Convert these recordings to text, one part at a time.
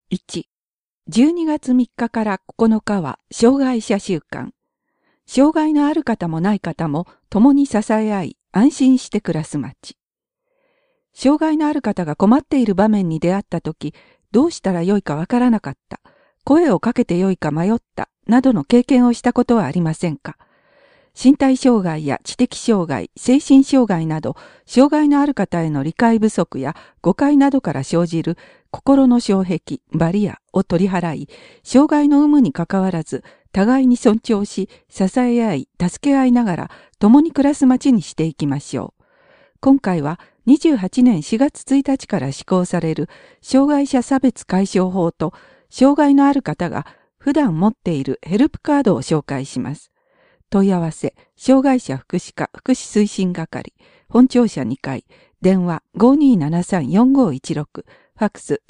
1、12月3日から9日は障害者週間。障害のある方もない方も共に支え合い、安心して暮らす街。障害のある方が困っている場面に出会ったとき、どうしたらよいかわからなかった、声をかけてよいか迷った、などの経験をしたことはありませんか？身体障害や知的障害、精神障害など、障害のある方への理解不足や誤解などから生じる心の障壁、バリアを取り払い、障害の有無にかかわらず、互いに尊重し、支え合い、助け合いながら、共に暮らす街にしていきましょう。今回は、28年4月1日から施行される、障害者差別解消法と、障害のある方が普段持っているヘルプカードを紹介します。問い合わせ、障害者福祉課福祉推進係、本庁舎2階、電話 5273-4516、ファックス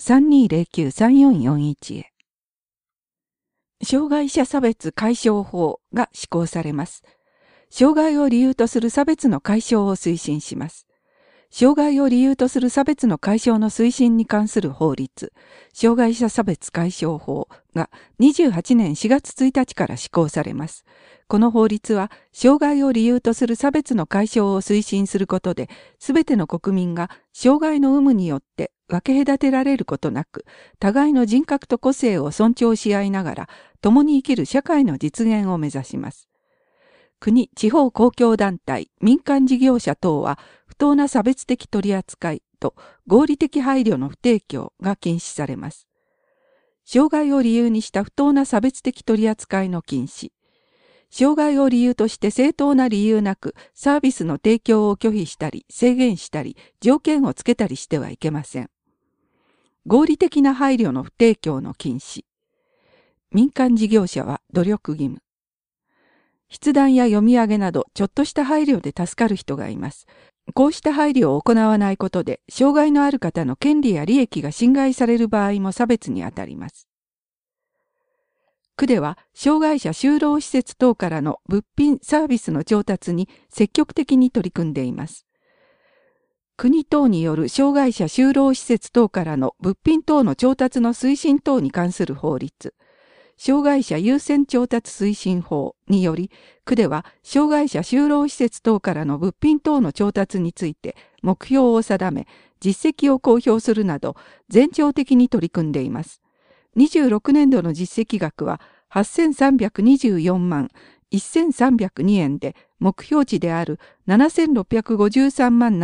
3209-3441 へ。障害者差別解消法が施行されます。障害を理由とする差別の解消を推進します。障害を理由とする差別の解消の推進に関する法律、障害者差別解消法が28年4月1日から施行されます。この法律は、障害を理由とする差別の解消を推進することで、すべての国民が障害の有無によって分け隔てられることなく、互いの人格と個性を尊重し合いながら、共に生きる社会の実現を目指します。国、地方公共団体、民間事業者等は、不当な差別的取り扱いと合理的配慮の不提供が禁止されます。障害を理由にした不当な差別的取り扱いの禁止。障害を理由として正当な理由なくサービスの提供を拒否したり制限したり条件をつけたりしてはいけません。合理的な配慮の不提供の禁止。民間事業者は努力義務。筆談や読み上げなどちょっとした配慮で助かる人がいます。こうした配慮を行わないことで障害のある方の権利や利益が侵害される場合も差別にあたります。区では、障害者就労施設等からの物品サービスの調達に積極的に取り組んでいます。国等による障害者就労施設等からの物品等の調達の推進等に関する法律、障害者優先調達推進法により、区では障害者就労施設等からの物品等の調達について目標を定め、実績を公表するなど、全庁的に取り組んでいます。26年度の実績額は8324万1302円で目標値である7653万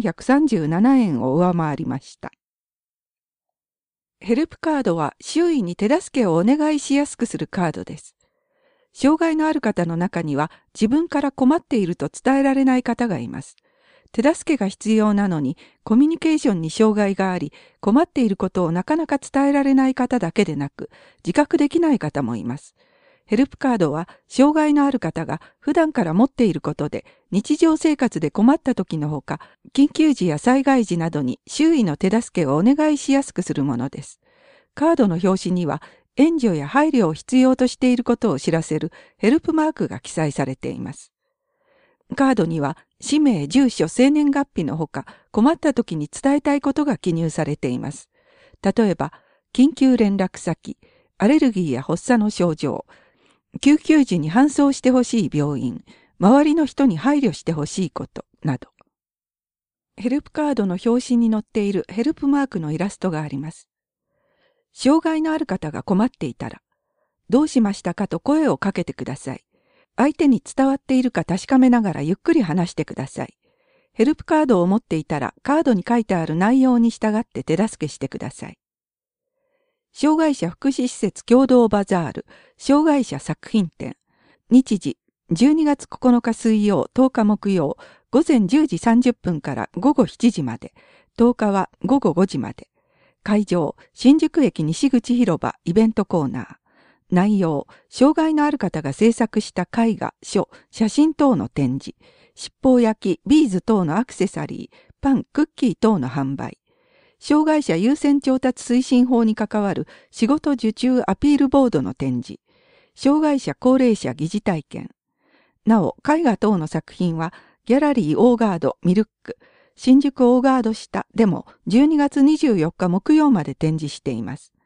7137円を上回りました。ヘルプカードは周囲に手助けをお願いしやすくするカードです。障害のある方の中には自分から困っていると伝えられない方がいます。手助けが必要なのにコミュニケーションに障害があり困っていることをなかなか伝えられない方だけでなく自覚できない方もいます。ヘルプカードは障害のある方が普段から持っていることで日常生活で困った時のほか緊急時や災害時などに周囲の手助けをお願いしやすくするものです。カードの表紙には援助や配慮を必要としていることを知らせるヘルプマークが記載されています。カードには氏名、住所、生年月日のほか困った時に伝えたいことが記入されています。例えば、緊急連絡先、アレルギーや発作の症状、救急時に搬送してほしい病院、周りの人に配慮してほしいことなど。ヘルプカードの表紙に載っているヘルプマークのイラストがあります。障害のある方が困っていたら、どうしましたかと声をかけてください。相手に伝わっているか確かめながらゆっくり話してください。ヘルプカードを持っていたらカードに書いてある内容に従って手助けしてください。障害者福祉施設共同バザール、障害者作品展。日時、12月9日水曜、10日木曜、午前10時30分から午後7時まで。10日は午後5時まで。会場、新宿駅西口広場イベントコーナー。内容、障害のある方が制作した絵画、書、写真等の展示。七宝焼き、ビーズ等のアクセサリー、パン、クッキー等の販売。障害者優先調達推進法に関わる仕事受注アピールボードの展示。障害者高齢者疑似体験。なお、絵画等の作品は、ギャラリーオーガードミルック、新宿オーガード下でも12月24日木曜まで展示しています。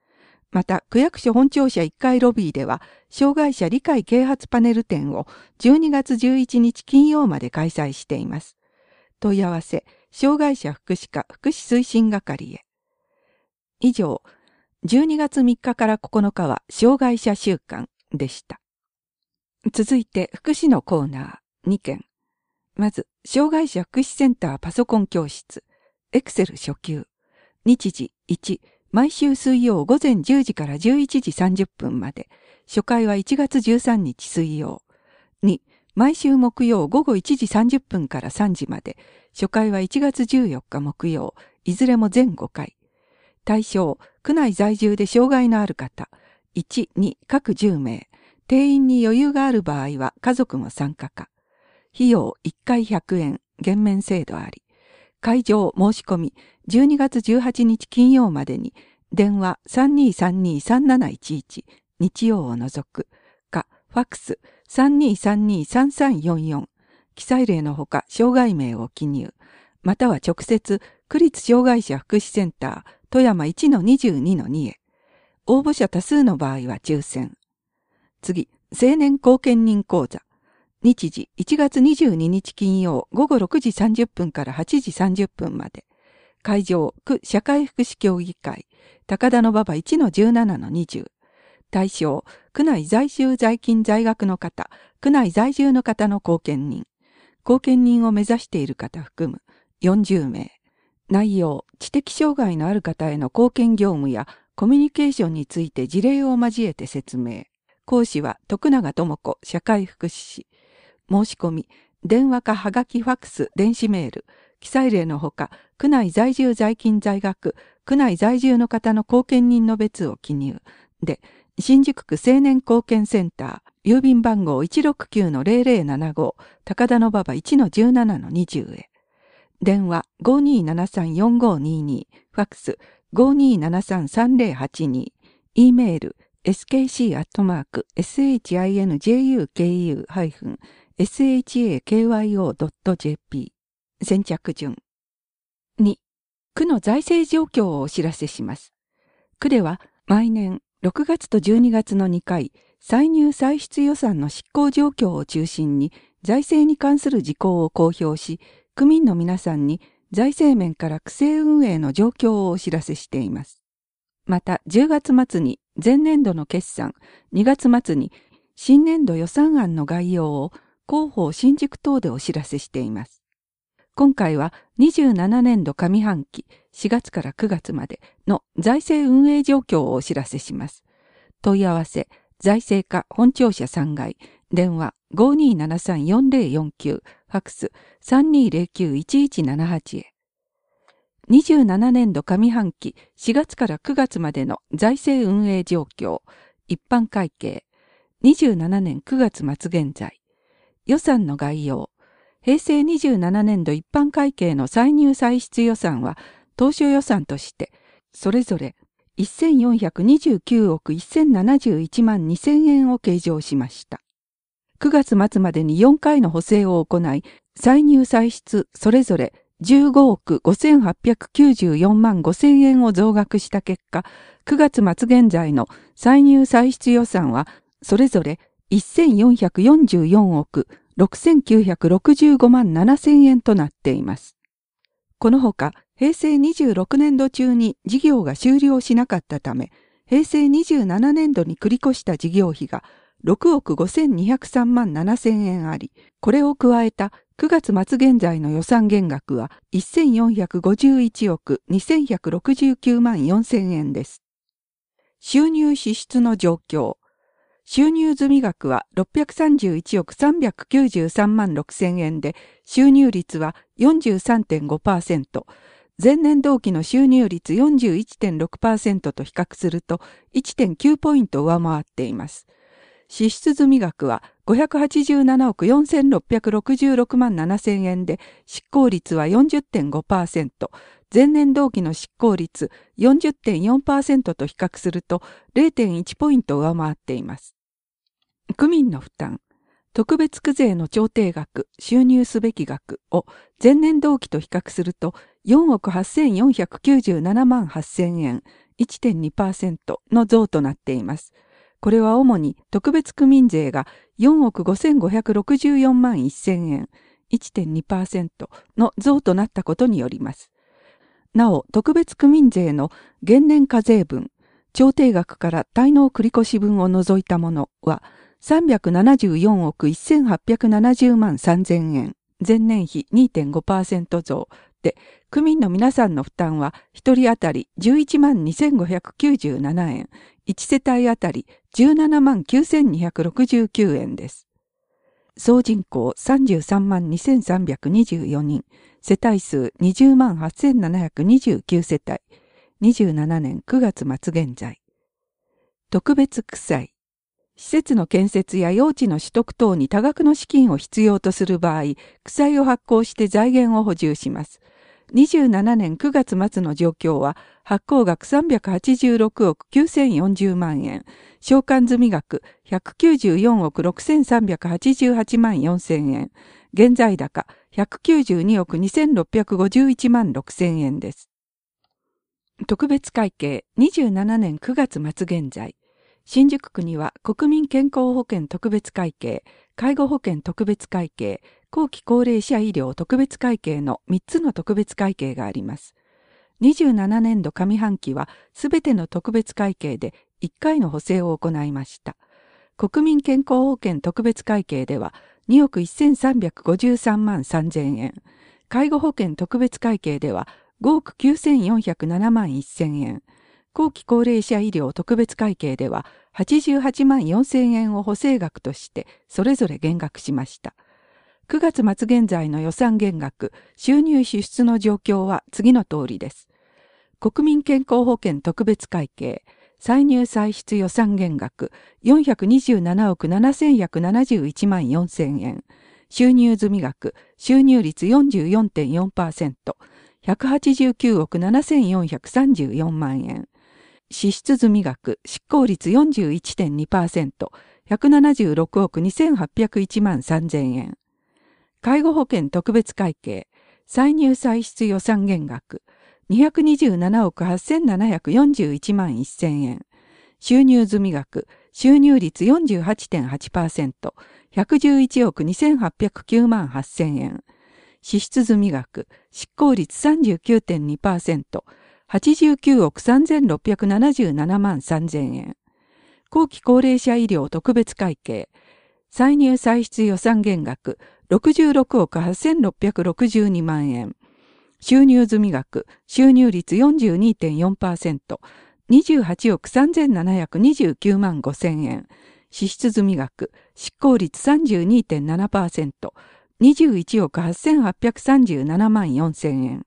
また、区役所本庁舎1階ロビーでは、障害者理解啓発パネル展を12月11日金曜まで開催しています。問い合わせ、障害者福祉課福祉推進係へ。以上、12月3日から9日は障害者週間でした。続いて、福祉のコーナー2件。まず、障害者福祉センターパソコン教室、エクセル初級。日時1、毎週水曜午前10時から11時30分まで。初回は1月13日水曜。2、毎週木曜午後1時30分から3時まで。初回は1月14日木曜。いずれも全5回。対象、区内在住で障害のある方。1、2、各10名。定員に余裕がある場合は家族も参加か。費用1回100円、減免制度あり。会場申し込み、12月18日金曜までに、電話 3232-3711、日曜を除く、か、ファックス 3232-3344、記載例のほか障害名を記入、または直接、区立障害者福祉センター、富山 1-22-2 へ。応募者多数の場合は抽選。次、青年後見人講座。日時1月22日金曜午後6時30分から8時30分まで。会場、区社会福祉協議会、高田馬場 1-17-20。対象、区内在住在勤在学の方、区内在住の方の後見人。後見人を目指している方含む40名。内容、知的障害のある方への貢献業務やコミュニケーションについて事例を交えて説明。講師は徳永智子社会福祉士。申し込み、電話かはがきファックス、電子メール、記載例のほか、区内在住在勤在学、区内在住の方の後見人の別を記入。で、新宿区青年貢献センター、郵便番号 169-0075、高田馬場 1-17-20 へ。電話 5273-4522、ファックス 5273-3082、E メール skc@shinjuku-shakyo.jp 先着順。2、区の財政状況をお知らせします。区では毎年6月と12月の2回、歳入歳出予算の執行状況を中心に財政に関する事項を公表し、区民の皆さんに財政面から区政運営の状況をお知らせしています。また10月末に前年度の決算、2月末に新年度予算案の概要を広報新宿等でお知らせしています。今回は27年度上半期4月から9月までの財政運営状況をお知らせします。問い合わせ、財政課本庁舎3階、電話 5273-4049、ファックス 3209-1178 へ。27年度上半期4月から9月までの財政運営状況、一般会計、27年9月末現在、予算の概要、平成27年度一般会計の歳入歳出予算は当初予算として、それぞれ1429億1071万2000円を計上しました。9月末までに4回の補正を行い、歳入歳出それぞれ15億5894万5000円を増額した結果、9月末現在の歳入歳出予算は、それぞれ1444億6965万7000円となっています。このほか、平成26年度中に事業が終了しなかったため、平成27年度に繰り越した事業費が6億5203万7000円あり、これを加えた9月末現在の予算減額は1451億2169万4000円です。収入支出の状況。収入済額は631億393万6000円で、収入率は 43.5%、前年同期の収入率 41.6% と比較すると 1.9 ポイント上回っています。支出済額は587億4666万7000円で、執行率は 40.5%、前年同期の執行率 40.4% と比較すると 0.1 ポイント上回っています。区民の負担、特別区税の調停額、収入すべき額を前年同期と比較すると4億8497万8000円、 1.2% の増となっています。これは主に特別区民税が4億5564万1000円、1.2% の増となったことによります。なお、特別区民税の現年課税分、調停額から滞納繰越分を除いたものは374億1870万3000円、前年比 2.5% 増で、区民の皆さんの負担は1人当たり11万2597円、1世帯当たり17万9269円です。総人口33万2324人、世帯数20万8729世帯、27年9月末現在。特別区債。施設の建設や用地の取得等に多額の資金を必要とする場合、区債を発行して財源を補充します。27年9月末の状況は、発行額386億9040万円、償還済額194億6388万4000円、現在高192億2651万6000円です。特別会計27年9月末現在。新宿区には国民健康保険特別会計、介護保険特別会計、後期高齢者医療特別会計の3つの特別会計があります。27年度上半期はすべての特別会計で1回の補正を行いました。国民健康保険特別会計では2億1353万3000円、介護保険特別会計では5億9407万1000円、後期高齢者医療特別会計では88万4000円を補正額としてそれぞれ減額しました。9月末現在の予算減額、収入支出の状況は次の通りです。国民健康保険特別会計、歳入歳出予算減額427億7171万4000円、収入済額、収入率 44.4%、189億7434万円。支出済額、執行率 41.2%、176億2801万3000円。介護保険特別会計、歳入歳出予算減額、227億8741万1000円。収入済額、収入率 48.8%、111億2809万8000円。支出済額、執行率 39.2%、89億3677万3000円。後期高齢者医療特別会計、歳入歳出予算減額、66億8662万円。収入済額、収入率 42.4%、28億3729万5000円。支出済額、執行率 32.7%、21億8837万4000円。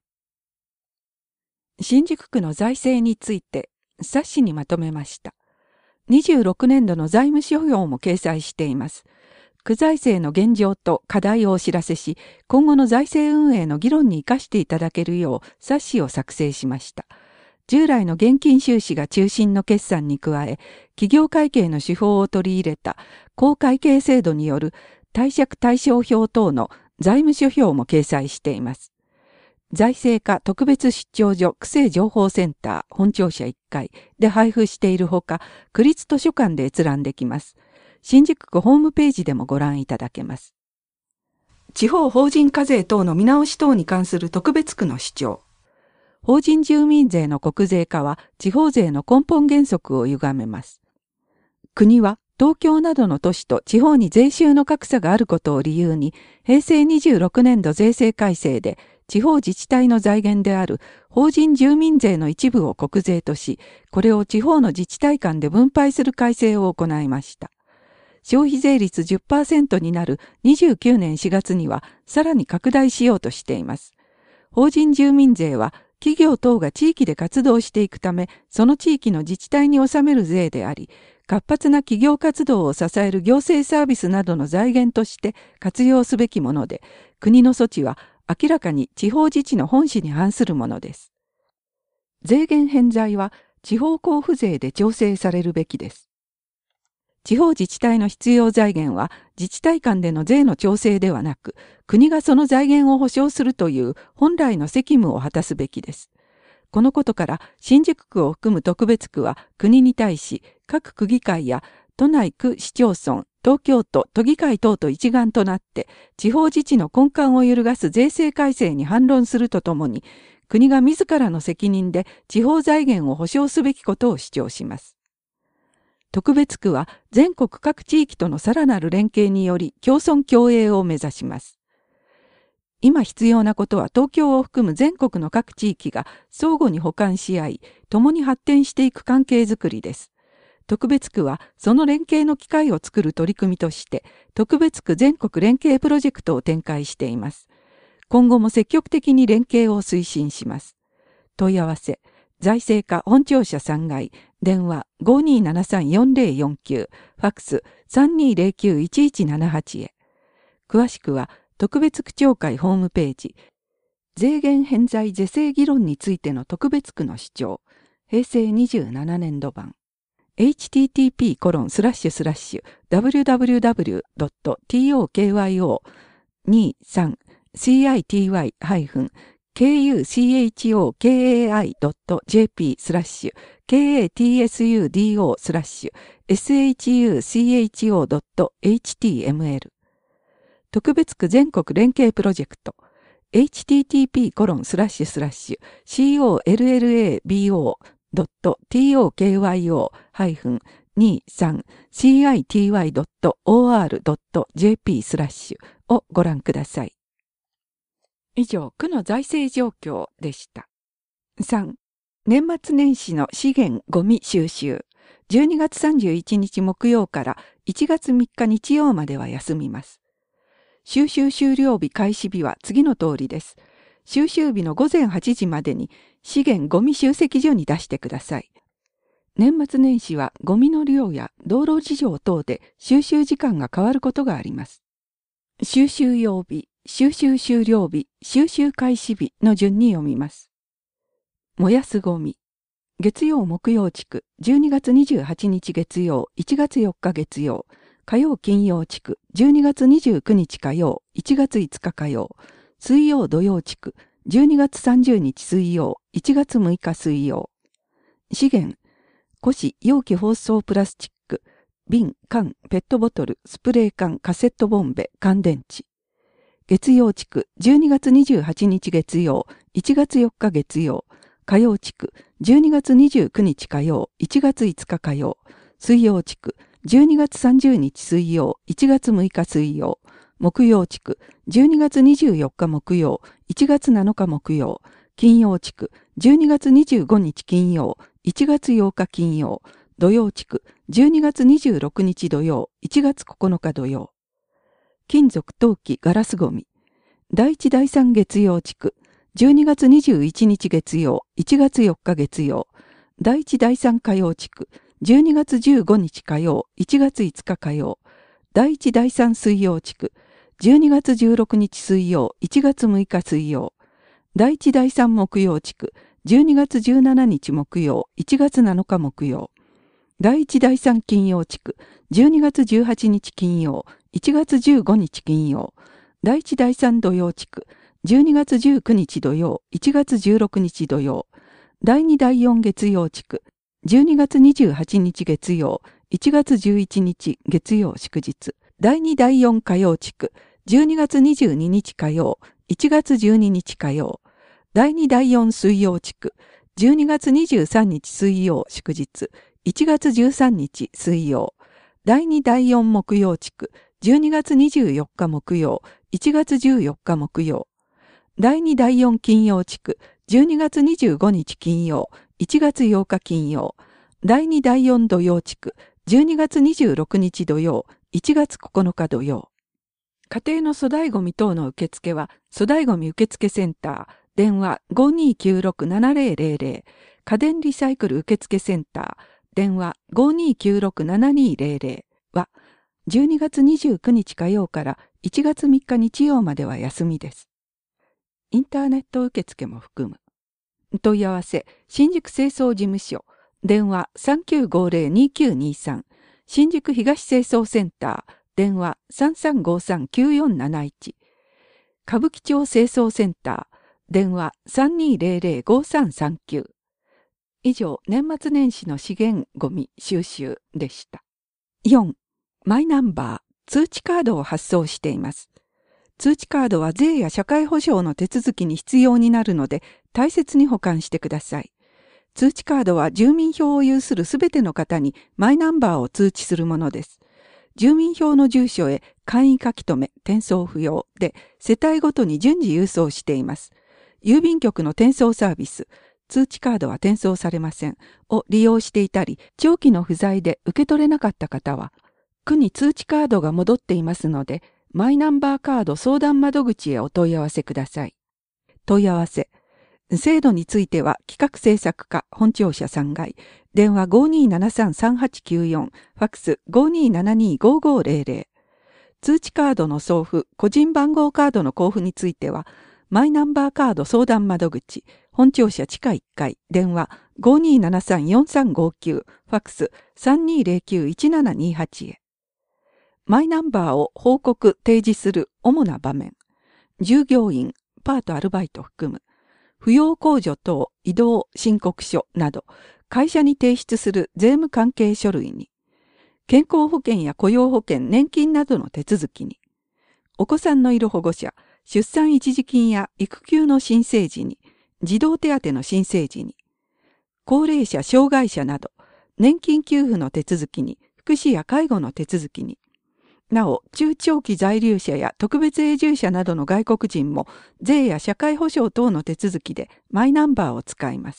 新宿区の財政について冊子にまとめました。26年度の財務指標も掲載しています。区財政の現状と課題をお知らせし、今後の財政運営の議論に生かしていただけるよう冊子を作成しました。従来の現金収支が中心の決算に加え、企業会計の手法を取り入れた公会計制度による貸借対照表等の財務諸表も掲載しています。財政課特別出張所区政情報センター本庁舎1階で配布しているほか、区立図書館で閲覧できます。新宿区ホームページでもご覧いただけます。地方法人課税等の見直し等に関する特別区の主張。法人住民税の国税化は地方税の根本原則を歪めます。国は東京などの都市と地方に税収の格差があることを理由に、平成26年度税制改正で地方自治体の財源である法人住民税の一部を国税とし、これを地方の自治体間で分配する改正を行いました。消費税率 10% になる29年4月にはさらに拡大しようとしています。法人住民税は企業等が地域で活動していくため、その地域の自治体に納める税であり、活発な企業活動を支える行政サービスなどの財源として活用すべきもので、国の措置は明らかに地方自治の本旨に反するものです。税源偏在は地方交付税で調整されるべきです。地方自治体の必要財源は自治体間での税の調整ではなく、国がその財源を保障するという本来の責務を果たすべきです。 このことから新宿区を含む特別区は国に対し各区議会や都内区市町村、東京都都議会等と一丸となって地方自治の根幹を揺るがす税制改正に反論するとともに、国が自らの責任で地方財源を保障すべきことを主張します。特別区は全国各地域とのさらなる連携により共存共栄を目指します。今必要なことは東京を含む全国の各地域が相互に補完し合い、共に発展していく関係づくりです。特別区はその連携の機会を作る取り組みとして、特別区全国連携プロジェクトを展開しています。今後も積極的に連携を推進します。問い合わせ、財政課本庁舎3階、電話 5273-4049、ファックス 3209-1178 へ。詳しくは、特別区長会ホームページ、税源偏在是正議論についての特別区の主張、平成27年度版。http://www.tokyo.ni-city-kukai.jp/kuchucho.html 特別区全国連携プロジェクト http://collabo.tokyo.23city.or.jp/ をご覧ください。以上、区の財政状況でした。3、年末年始の資源ゴミ収集。12月31日木曜から1月3日日曜までは休みます。収集終了日開始日は次の通りです。収集日の午前8時までに資源ゴミ集積所に出してください。年末年始はゴミの量や道路事情等で収集時間が変わることがあります。収集曜日、収集終了日、収集開始日の順に読みます。燃やすゴミ。月曜木曜地区、12月28日月曜、1月4日月曜。火曜金曜地区、12月29日火曜、1月5日火曜。水曜土曜地区、12月30日水曜、1月6日水曜。資源、古紙、容器包装プラスチック、瓶、缶、ペットボトル、スプレー缶、カセットボンベ、乾電池。月曜地区、12月28日月曜、1月4日月曜。火曜地区、12月29日火曜、1月5日火曜。水曜地区、12月30日水曜、1月6日水曜。木曜地区、12月24日木曜、1月7日木曜。金曜地区、12月25日金曜、1月8日金曜。土曜地区、12月26日土曜、1月9日土曜。金属陶器ガラスゴミ。第1第3月曜地区、12月21日月曜、1月4日月曜。第1第3火曜地区、12月15日火曜、1月5日火曜。第1第3水曜地区、12月16日水曜、1月6日水曜。第1第3木曜地区、12月17日木曜、1月7日木曜。第1第3金曜地区、12月18日金曜、1月15日金曜。第1第3土曜地区、12月19日土曜、1月16日土曜。第2第4月曜地区、12月28日月曜、1月11日月曜祝日。第2第4火曜地区、12月22日火曜、1月12日火曜。第2第4水曜地区、12月23日水曜祝日、1月13日水曜。第2第4木曜地区、12月24日木曜、1月14日木曜。第2第4金曜地区、12月25日金曜、1月8日金曜。第2第4土曜地区、12月26日土曜、1月9日土曜。家庭の粗大ゴミ等の受付は、粗大ゴミ受付センター、電話 5296-7000、家電リサイクル受付センター、電話 5296-7200 は、12月29日火曜から1月3日日曜までは休みです。インターネット受付も含む。問い合わせ、新宿清掃事務所、電話 3950-2923、新宿東清掃センター、電話 3353-9471、歌舞伎町清掃センター、 電話 3200-5339。以上、年末年始の資源ゴミ収集でした。4. マイナンバー、通知カードを発送しています。通知カードは税や社会保障の手続きに必要になるので、大切に保管してください。通知カードは住民票を有するすべての方にマイナンバーを通知するものです。住民票の住所へ簡易書き留め、転送不要で世帯ごとに順次郵送しています。郵便局の転送サービス、通知カードは転送されませんを利用していたり、長期の不在で受け取れなかった方は、区に通知カードが戻っていますので、マイナンバーカード相談窓口へお問い合わせください。問い合わせ。制度については企画制作課本庁舎3階、電話 5273-3894、ファックス 5272-5500。通知カードの送付、個人番号カードの交付については、マイナンバーカード相談窓口、本庁舎地下1階、電話 5273-4359、ファックス 3209-1728 へ。マイナンバーを報告提示する主な場面。従業員、パートアルバイト含む。扶養控除等移動申告書など、会社に提出する税務関係書類に。健康保険や雇用保険、年金などの手続きに。お子さんのいる保護者、出産一時金や育休の申請時に。児童手当の申請時に。高齢者、障害者など、年金給付の手続きに、福祉や介護の手続きに。なお、中長期在留者や特別永住者などの外国人も、税や社会保障等の手続きでマイナンバーを使います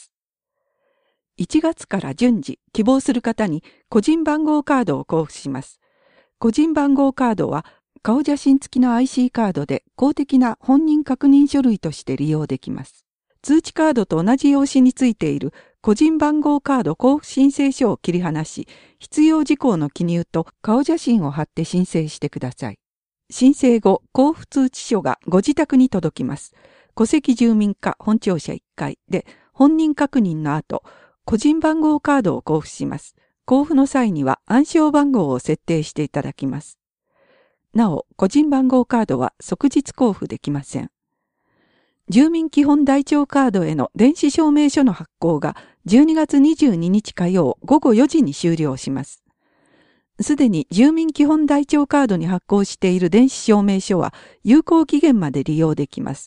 。1月から順次、希望する方に個人番号カードを交付します。個人番号カードは、顔写真付きの IC カードで公的な本人確認書類として利用できます。通知カードと同じ用紙についている個人番号カード交付申請書を切り離し、必要事項の記入と顔写真を貼って申請してください。申請後、交付通知書がご自宅に届きます。戸籍住民課本庁舎1階で本人確認の後、個人番号カードを交付します。交付の際には暗証番号を設定していただきます。なお、個人番号カードは即日交付できません。住民基本台帳カードへの電子証明書の発行が12月22日火曜午後4時に終了します。すでに住民基本台帳カードに発行している電子証明書は有効期限まで利用できます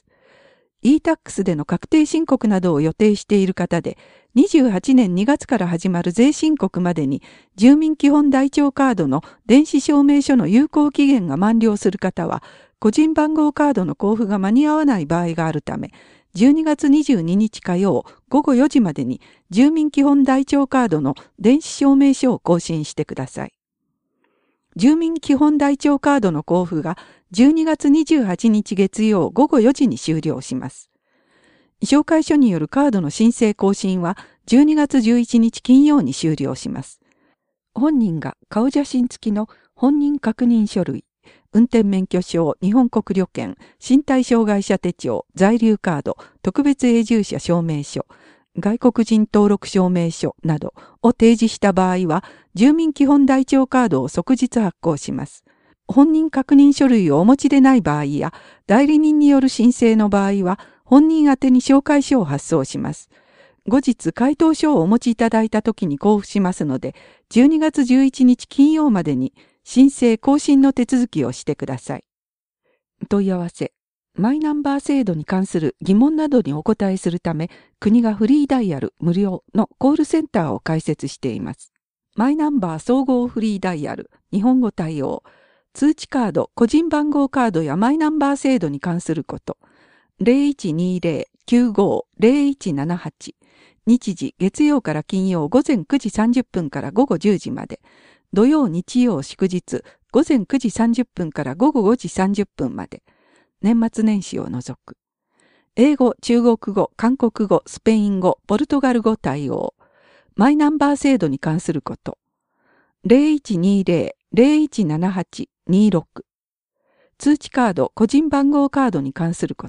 。e-tax での確定申告などを予定している方で、28年2月から始まる税申告までに住民基本台帳カードの電子証明書の有効期限が満了する方は、個人番号カードの交付が間に合わない場合があるため、12月22日火曜午後4時までに住民基本台帳カードの電子証明書を更新してください。住民基本台帳カードの交付が12月28日月曜午後4時に終了します。紹介書によるカードの申請更新は12月11日金曜に終了します。本人が顔写真付きの本人確認書類、運転免許証、日本国旅券、身体障害者手帳、在留カード、特別永住者証明書、外国人登録証明書などを提示した場合は、住民基本台帳カードを即日発行します。本人確認書類をお持ちでない場合や、代理人による申請の場合は、本人宛てに紹介書を発送します。後日、回答書をお持ちいただいたときに交付しますので、12月11日金曜までに申請更新の手続きをしてください。問い合わせ。マイナンバー制度に関する疑問などにお答えするため、国がフリーダイヤル無料のコールセンターを開設しています。マイナンバー総合フリーダイヤル、日本語対応、通知カード、個人番号カードやマイナンバー制度に関すること、0120-95-0178、日時月曜から金曜午前9時30分から午後10時まで、土曜日曜祝日午前9時30分から午後5時30分まで、年末年始を除く。英語、中国語、韓国語、スペイン語、ポルトガル語対応。マイナンバー制度に関すること。0120-0178-26。通知カード、個人番号カードに関すること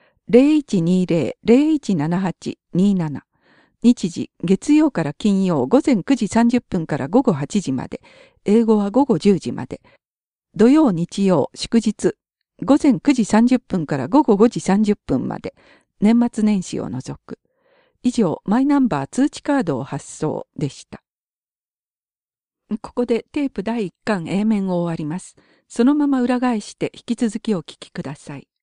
。0120-0178-27。日時、月曜から金曜午前9時30分から午後8時まで。英語は午後10時まで。土曜日曜祝日。午前9時30分から午後5時30分まで。 年末年始を除く。以上、マイナンバー通知カードを発送でした。ここでテープ第1巻 A 面を終わります。そのまま裏返して引き続きお聞きください。